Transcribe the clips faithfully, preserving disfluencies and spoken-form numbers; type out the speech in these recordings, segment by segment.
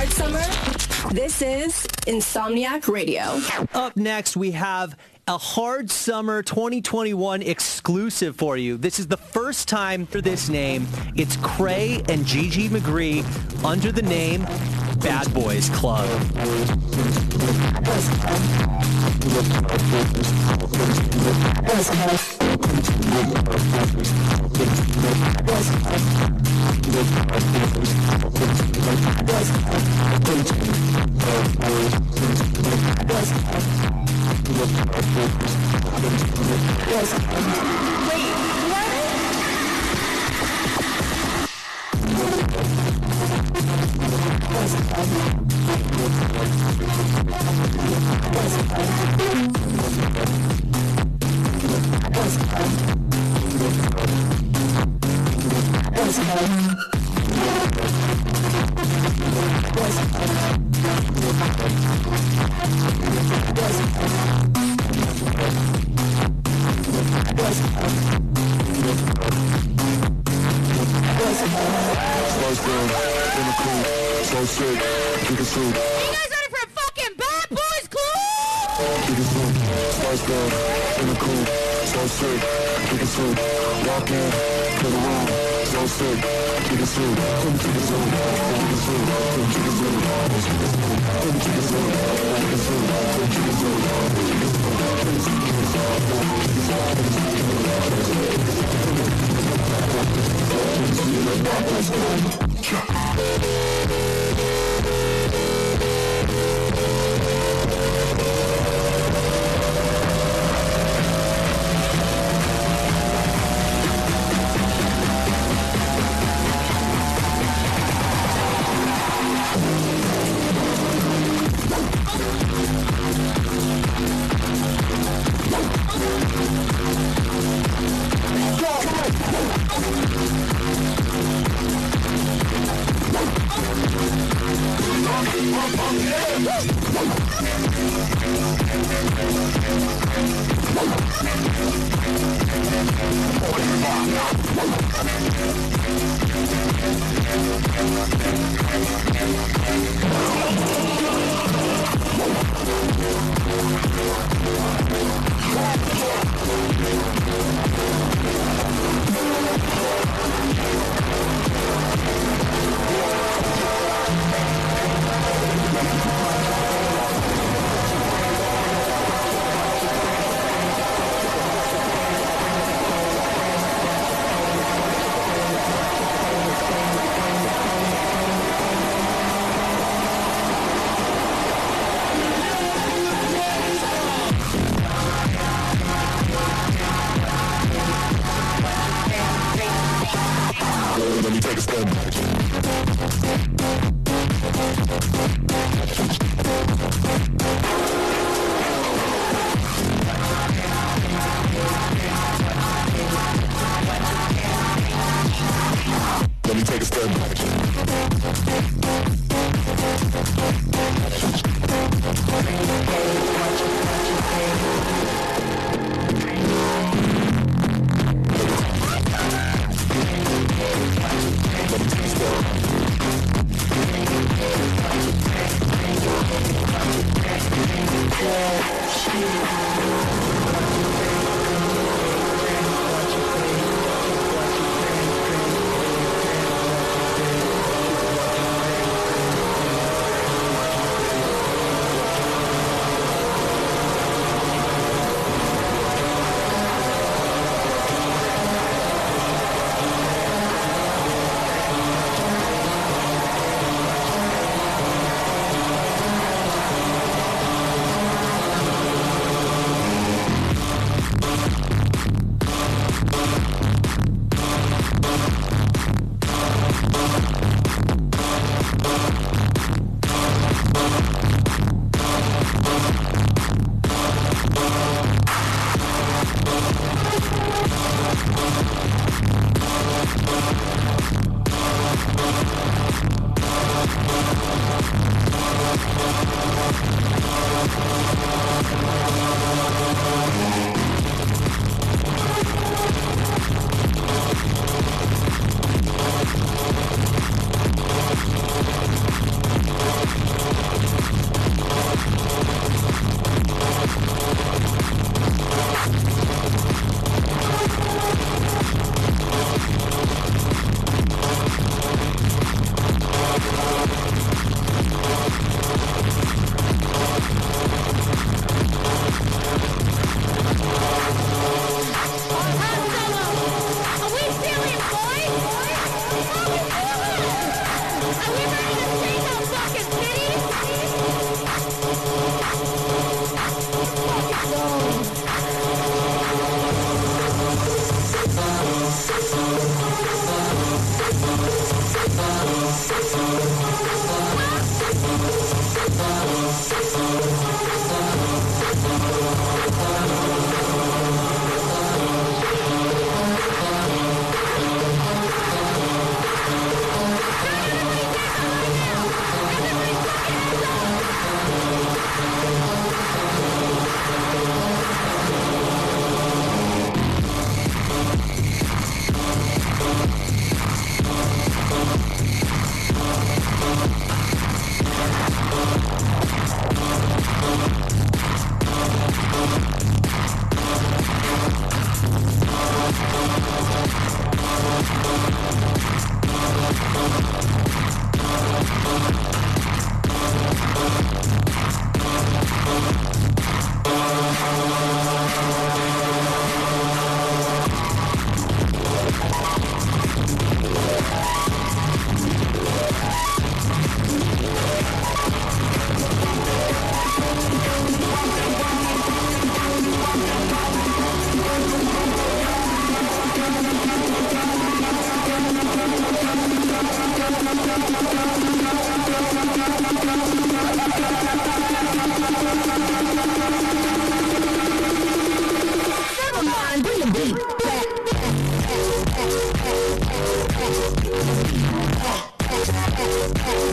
hard summer? This is Insomniac Radio. Up next, we have a Hard Summer twenty twenty-one exclusive for you. This is the first time for this name. It's Cray and Gigi McGree under the name Bad Boys Club.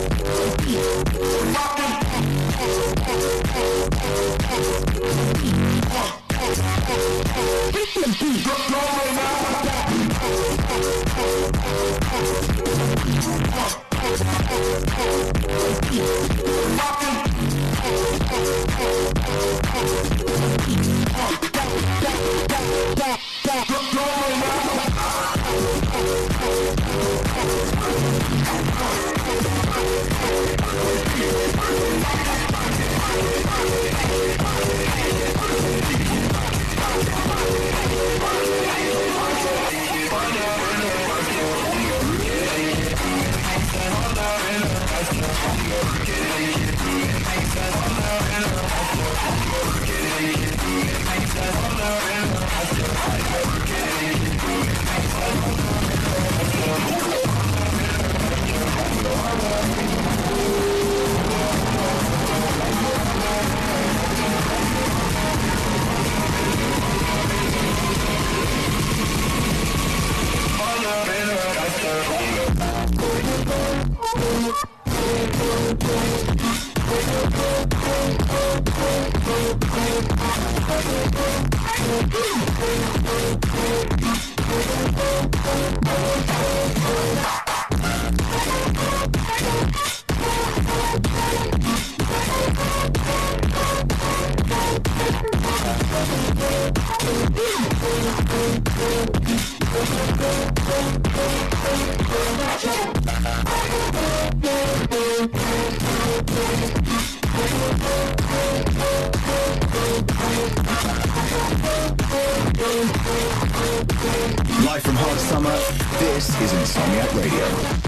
Live from Hard Summer, this is Insomniac Radio.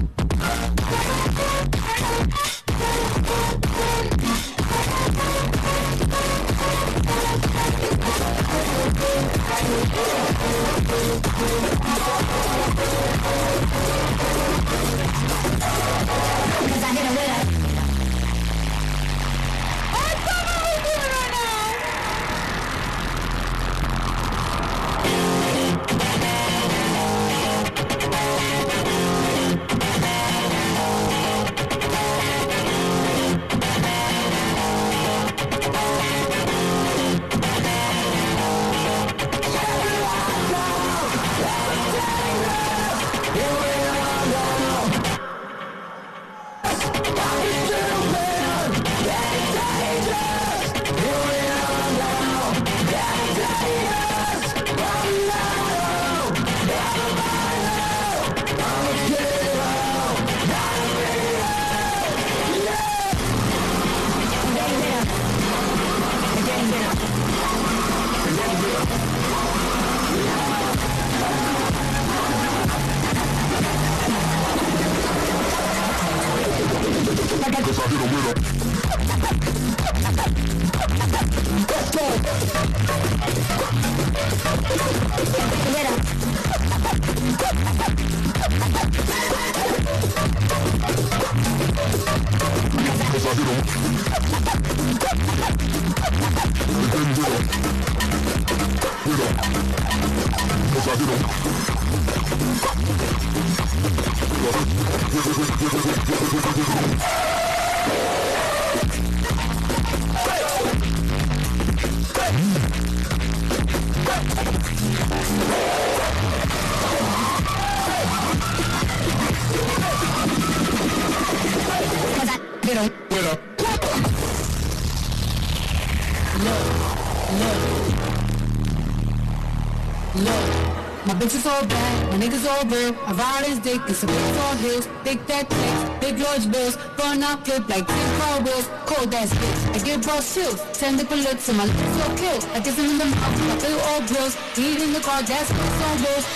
Bitches all bad, my niggas all real. I ride his dick in some big tall heels, big fat checks, big large bills, burn out clip like big car wheels, cold ass bitch. I give bros chills, ten different looks and my lips so kill. I kiss him in the mouth, I feel all grills, eat in the car, gas lips on bills.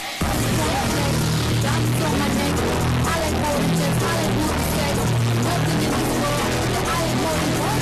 Diamonds on my neck, I like more than checks, I like more than sex. Nothing in this world, I like more than one.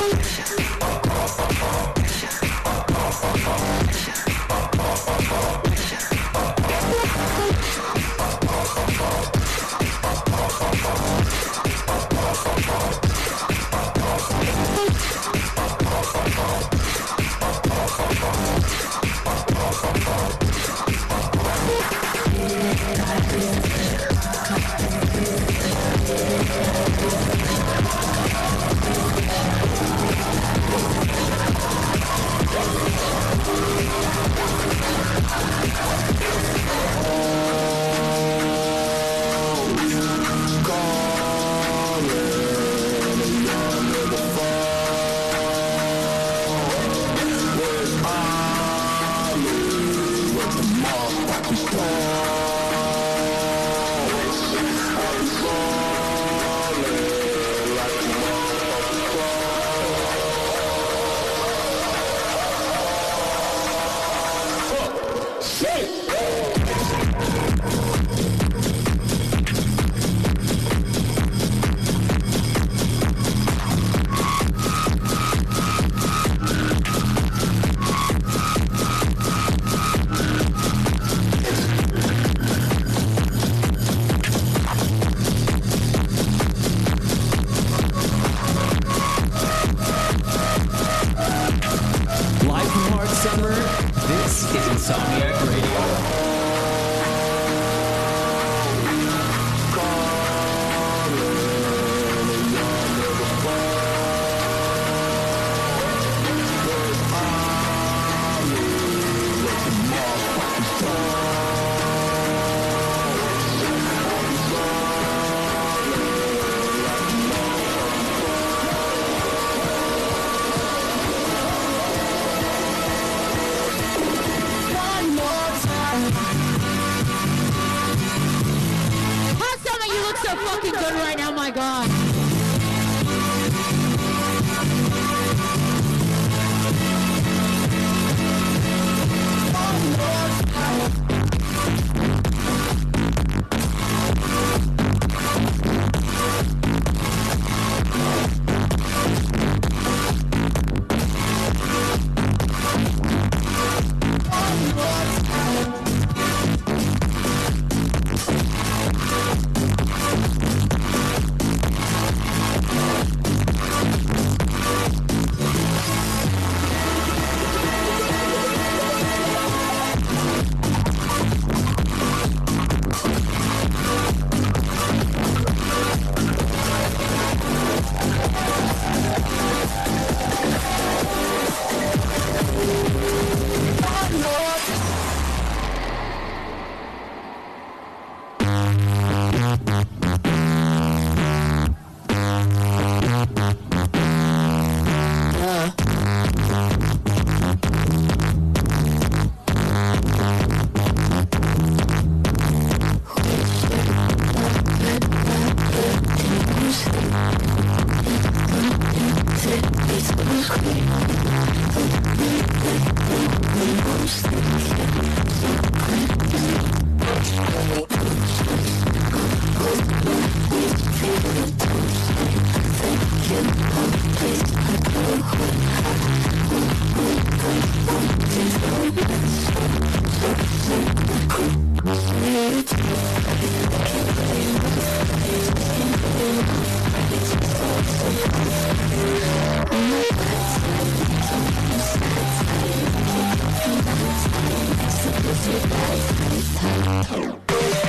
It's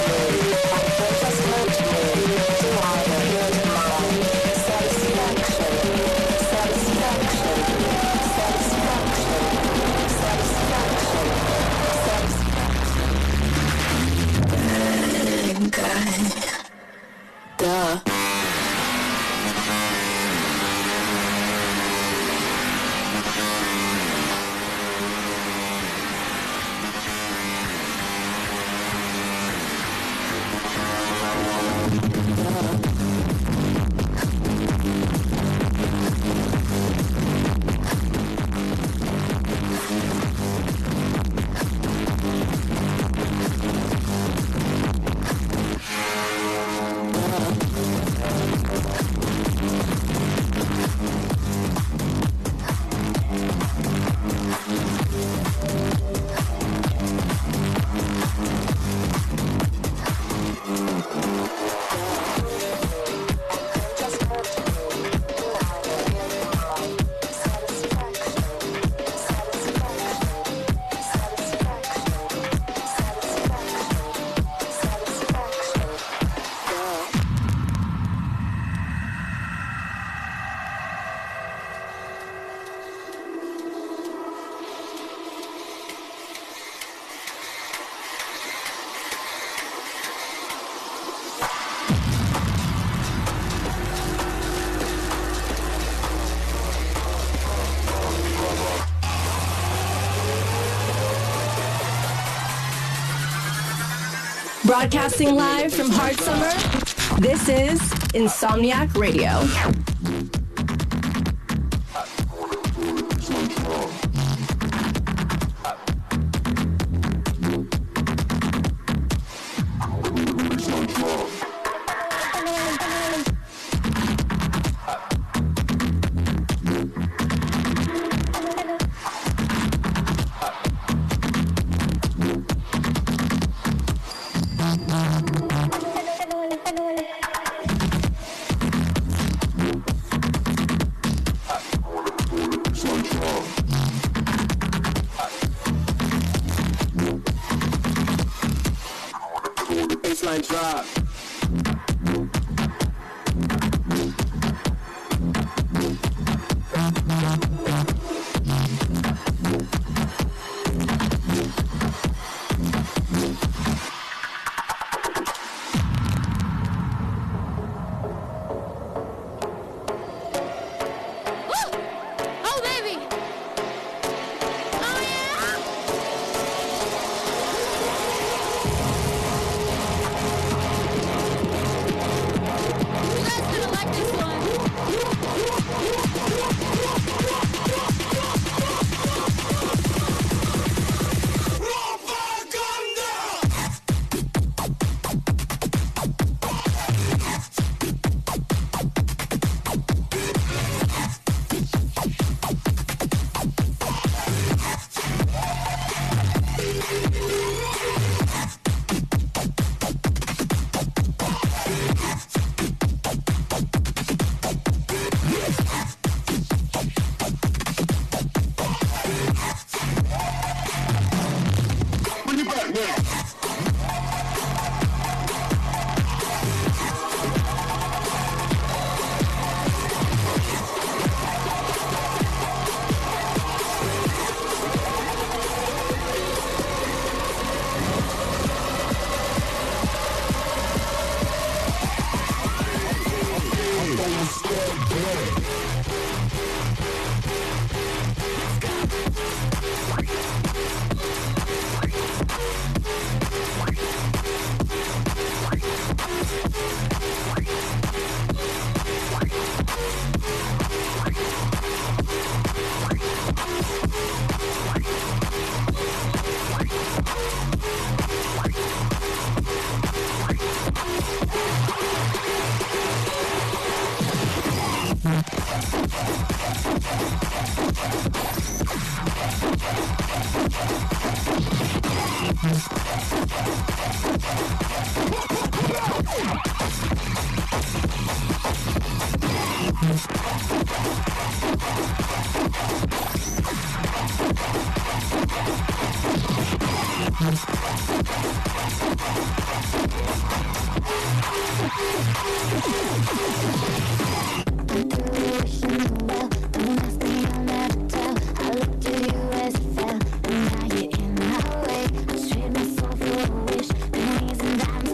Broadcasting live from Hard Summer, this is Insomniac Radio. Baseline drop.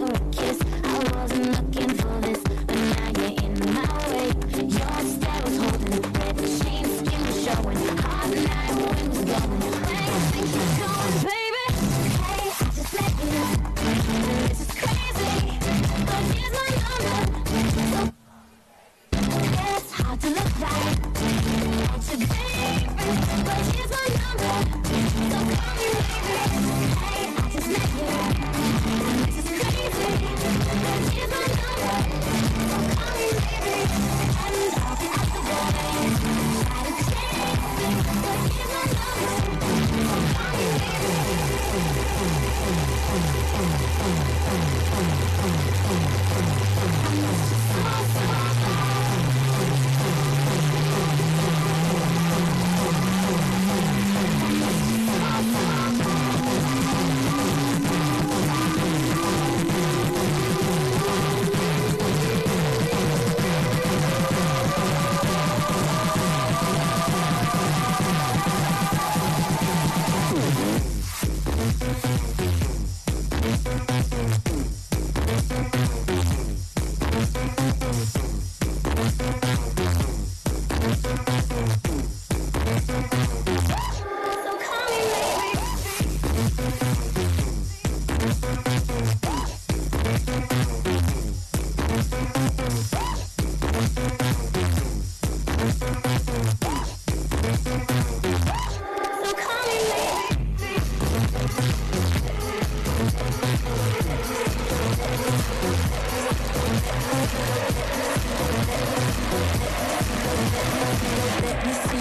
Your stare was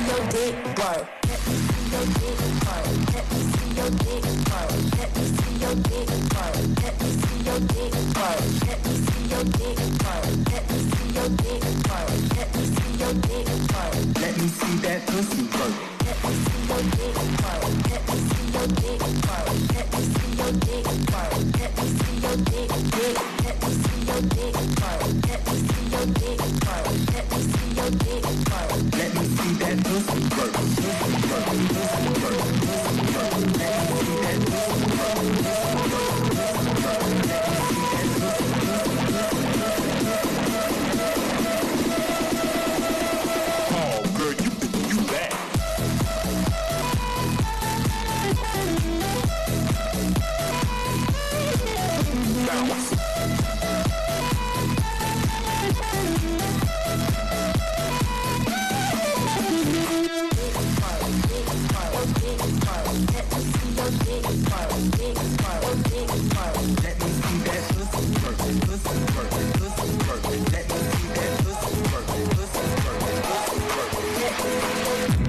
see your dick work. Let me see your dick work. Let me see your dick work. Let me see your dick work. Let me see your dick work. Let me see your dick work. Let me see your dick work. Let me see your dick work. Let me see that pussy work. Let me see your dick work. Let me see your dick work. Let me see your dick work. Let me see your dick dick. Let me see your dick work. Let me see your dick work. Let me see your dick work. Let me see that pussy work. Pussy work. Pussy work. Pussy work. Let me see that pussy work. Pussy work. Pussy work. Let me see that pussy work. Oh, girl, you you bad. Bounce. Let me see that pussy work, pussy work, pussy work. Let me see that pussy work, pussy work, pussy work.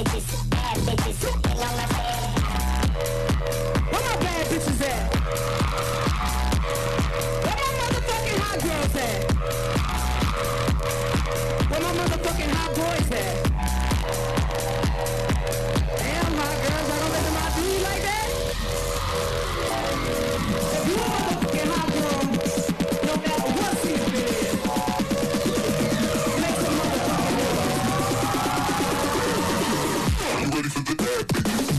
Where my bad bitches at? Where my motherfucking hot girls at? Where my motherfucking hot boys at? Damn, hot girls, I don't let them out do you like that? If you a motherfucking hot girl, no matter what season it is, make some motherfucking noise. I'm ready for the bad bitches.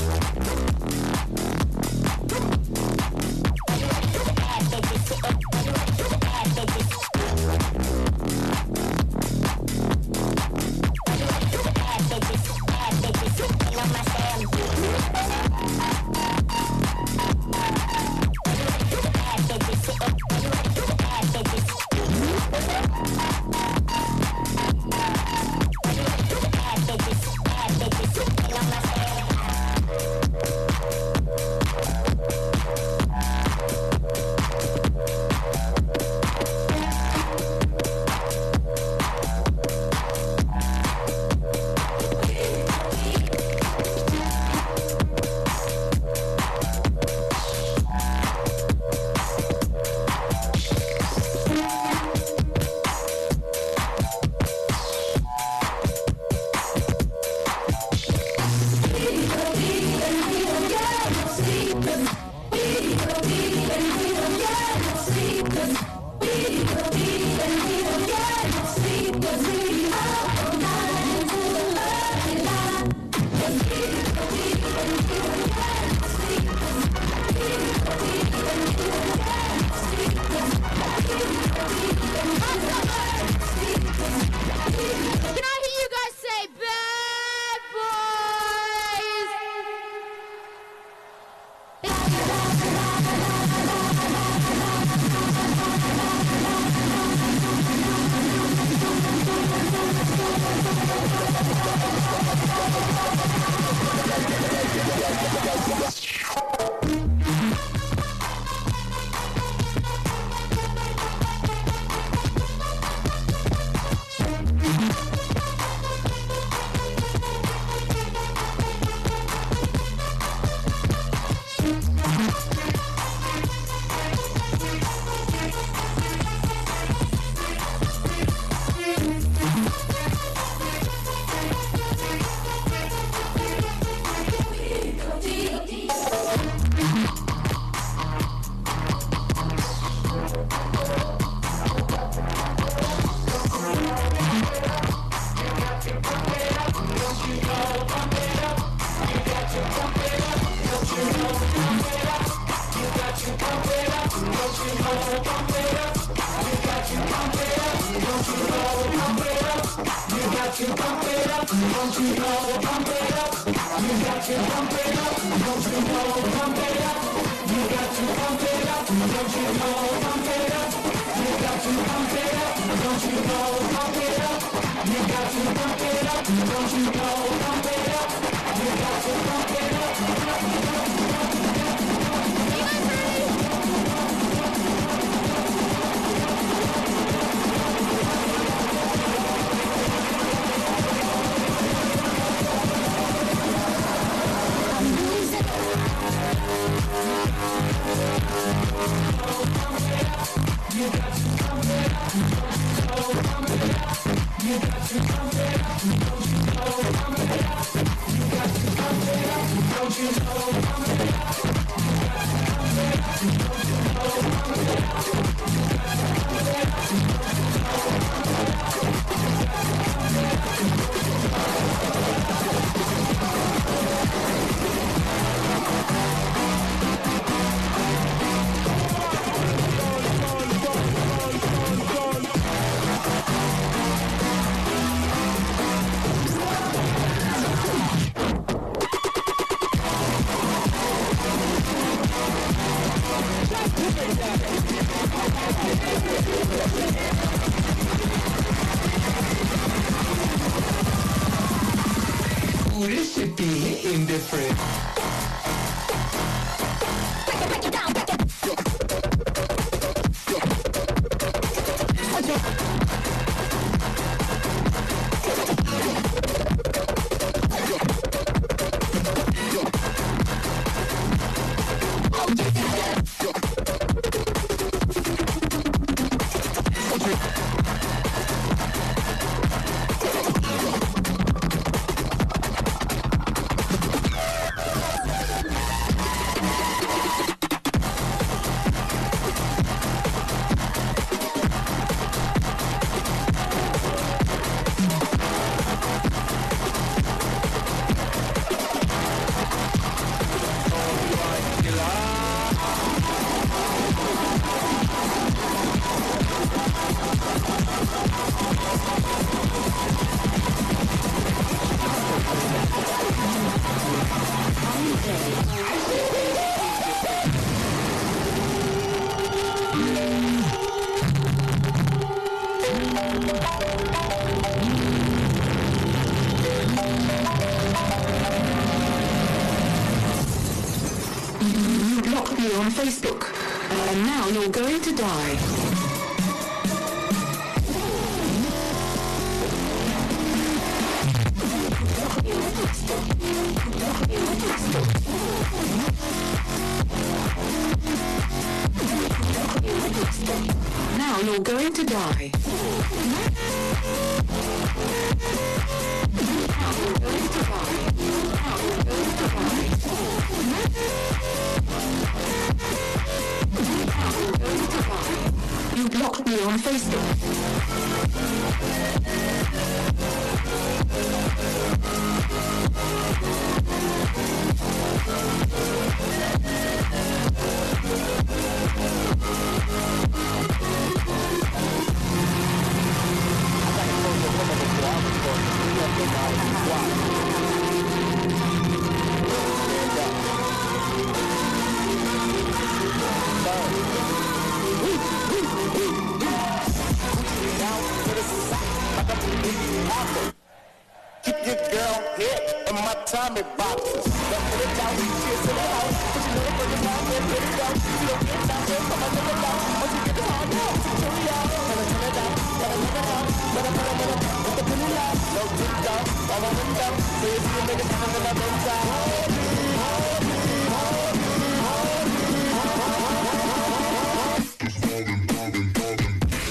Ooh, this should be hitting different. you on Facebook. And now you're going to die. Now you're going to die. You blocked me on Facebook. Keep your girl hit in my Tommy boxes. Don't put it down, kiss it out. But you know put it down, then put it down. You don't get down, then come on, turn it down. Once you get the hard down, turn it down. Gotta turn it down, gotta turn it down. Gotta put it down, put the pin it down. No tip down, I want it down. So if you make it happen, then I'm in down. Hold me, hold me, hold me, hold me, hold me. Just holding, holding, holding.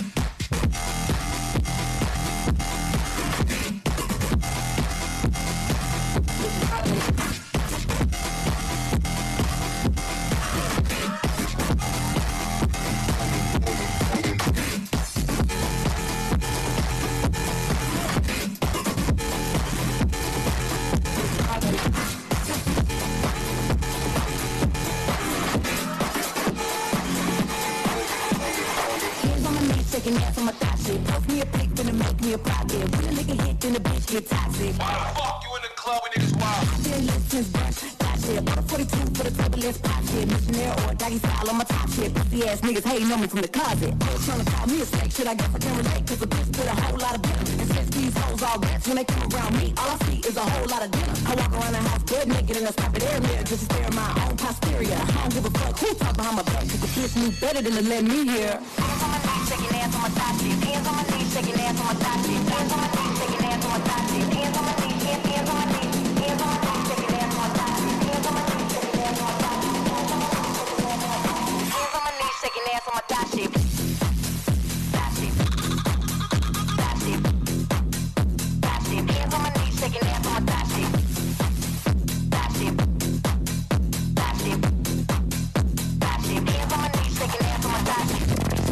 Shaking ass on my thigh shit. Post me a pic, finna make me a profit. When a nigga hit, then the bitch get toxic. Why the fuck you in the club with niggas wild? I feel lit since birth, that shit. Order forty-two for the turbulence pop shit. Missionary or doggy style on my top shit. Pussy ass niggas hating on me from the closet. They trying to call me a snake, shit I guess I can relate. Cause a bitch put a whole lot of business. And since these hoes all rats, when they come around me, all I see is a whole lot of dinner. I walk around the house good naked and I stop at air mirror just to stare at my own posterior. I don't give a fuck who talk behind my back. Cause the bitch knew better than to let me hear. Hands on my knees, shaking ass on my thigh shit. Hands on my knees, shaking ass on my thigh shit. Hands on my knees, shaking ass on my thigh shit. Hands on my knees, hands, hands on my knees. Hands on my knees, shaking ass on my thigh shit. Hands on my knees, shaking ass on my thigh shit. Hands on my knees, shaking ass on my thigh shit. Thigh shit. Thigh shit. Thigh shit. Hands on my knees, shaking ass on my thigh shit. Thigh shit. Thigh shit. Thigh shit. Hands on my knees, shaking ass on my thigh shit.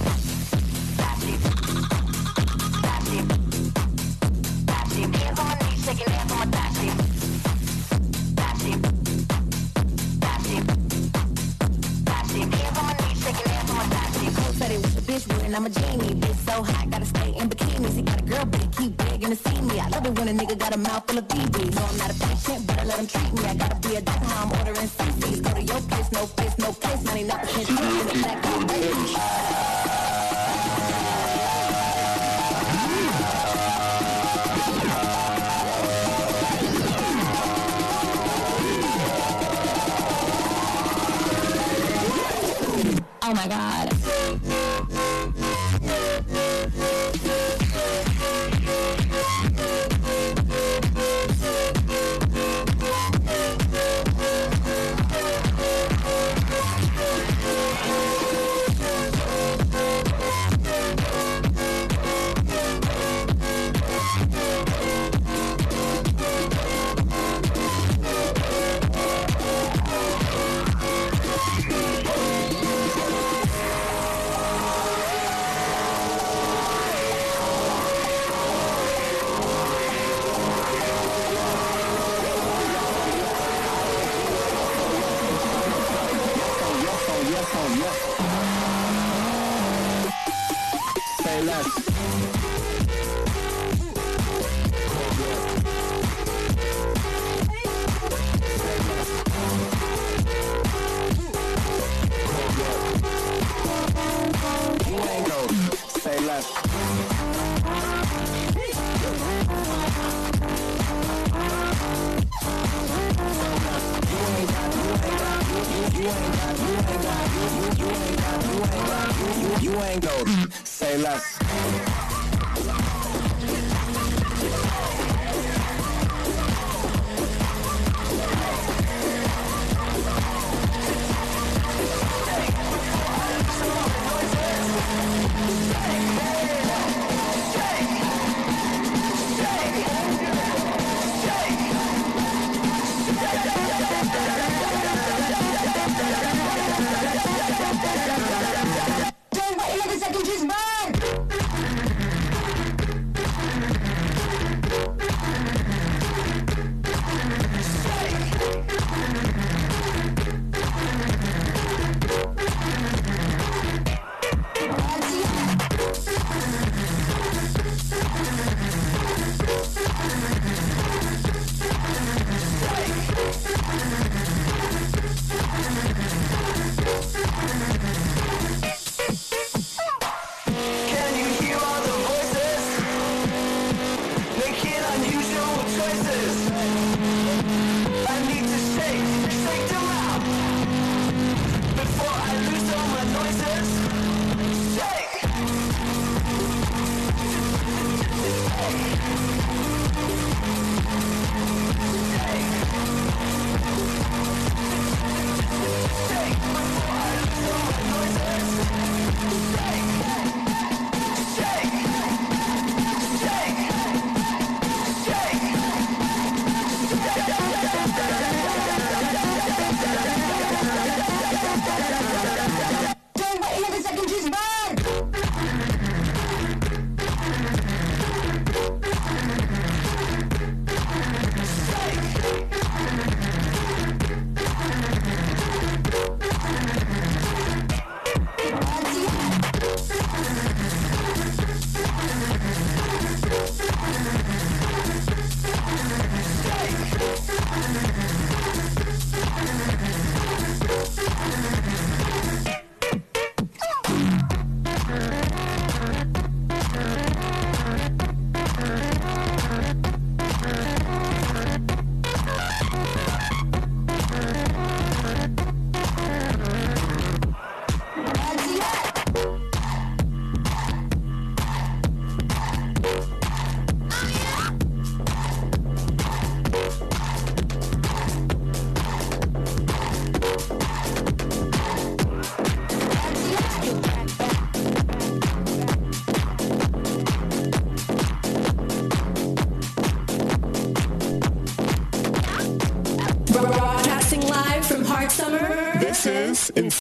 Hands on my knees, shaking ass on my thigh shit. Thigh shit. Thigh shit. Thigh shit. Hands on my knees, shaking ass on my thigh shit. Cole said it was a bitch win, I'm a genie. Bitch so hot, gotta stay in bikinis. He got a girl, but he keep begging to see me. I love it when a nigga got a mouth full of B B. No, I'm not a patient, but I let him treat me. I gotta be a doctor, how I'm ordering C Cs. Go to your place, no place, no place. ninety-nine percent truth in the black and white. Oh my God. tango. Say less. Don't wait another second, just run! Can you hear all the voices making unusual choices? I need to shake, shake them out before I lose all my noises. Shake. Shake before I lose all my noises. Shake. Shake. Shake. Shake. Don't wait another second, just run! Broadcasting live from Hard Summer. This is